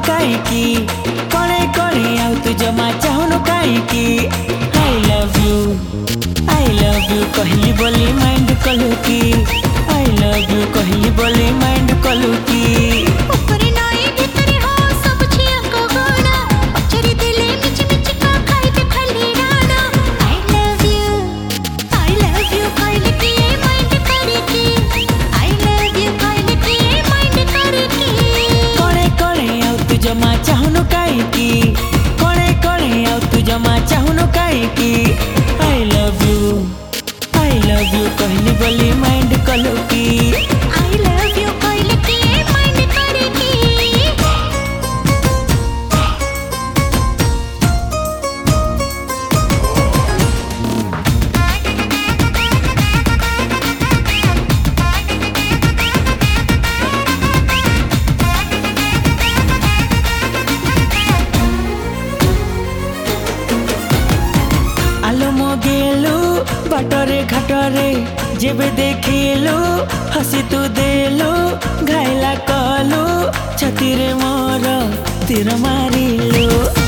काईकी कणे कणे आउ तू जमा चाहनु काईकी आई लव यू कहली बोली माइंड कलु की आई लव यू कहली बोली माइंड कलु की ऊपर नाई भीतर हो सब छिया को गोना अचरी दिले मिच मिच का खाई ते खाली राना आई लव यू कहली की माइंड करे की आई लव यू कहली की माइंड करे की कणे कणे आउ तू जमा चाहनु काईकी कणे कणे आउ तू जमा चाहनु काईकी आई लव यू कहली बोली माइंड कलु की आई लव यू कहली की माइंड करे की आलो मोगेलु बाटरे घाटरे जेबे देखिलु हसी तू देलु घायला कलु छतिरे मोर तीर मारिलु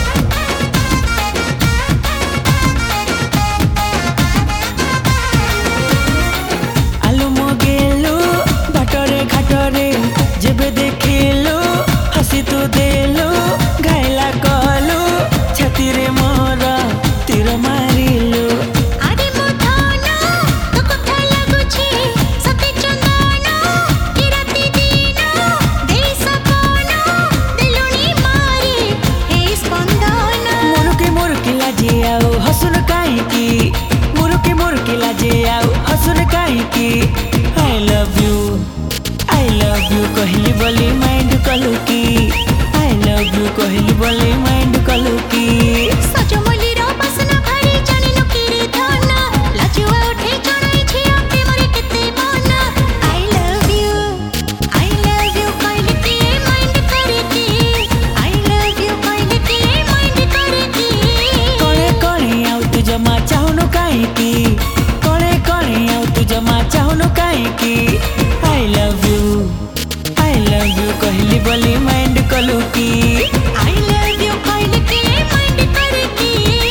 आलो मोगेलु बाटरे घाटरे जेबे देखिलु हसी तू देलु घायला कलु छतिरे मोर तीर मारिलु आरे मोथाना तो कथा लागुची सते चंदना कि राती दिना देई सपना दिलुनी मारे हे स्पंदना मुरुके लाजे आउ हसुन काईकी मुरुके लाजे आउ हसुन काईकी आई लव यू कहली बोली माइंड कलु की आई लव यू कहली बोली माइंड कलु की सजमली रो बसना भारी जाने लो किरे धना लाजुआ उठे चढ़ाई छिया पे मरे किते मना आई लव यू कहली की माइंड करे की आई लव यू कहली की माइंड करे की कणे कणे आउ तू जमा चाहनु काईकी कणे कणे आउ तू जमा चाहनु काईकी आई लव यू कहली बोली माइंड कलु की आई लव यू कहली की माइंड करे की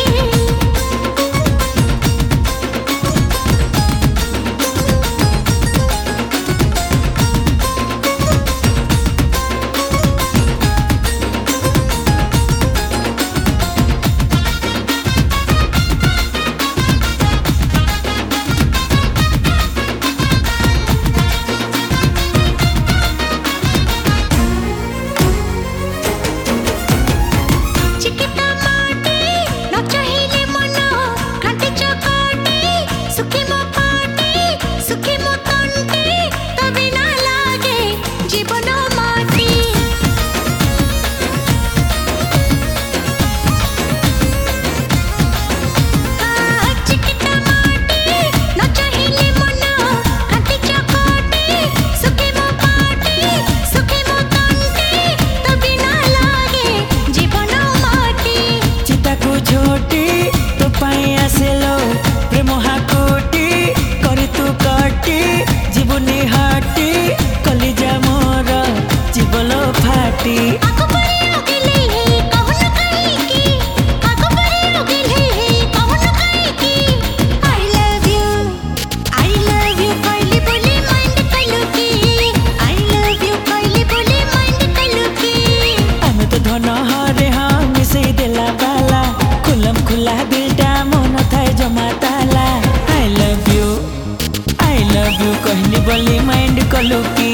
चिकिता माटी न चाहिले मन घाटी चकाटी सुखी मो पाटी सुखी मो तंटी तबे ना लागे जीवन माटी चिकिता माटी न चाहिले मन घाटी चकाटी सुखी मो पाटी सुखी मो तंटी तबे ना लागे जीवन माटी चिताकु झोटी तो पाई आसेलो प्रेम हाकोटी करी तू कटी जीवनी हाटी कलिजा मोर जीवलो फाटी आगो परे उगिले हे कहन काईकी आगो परे उगिले हे कहन काईकी आई लव यू कहली बोली माइंड कलु की आई लव यू कहली बोली माइंड कलु की आमे तो धन हरे हाँ मिसे देला बाला खुलम खुला दिलटा मन थाए जमा ताला आई लव यू कहली बोली माइंड कलु की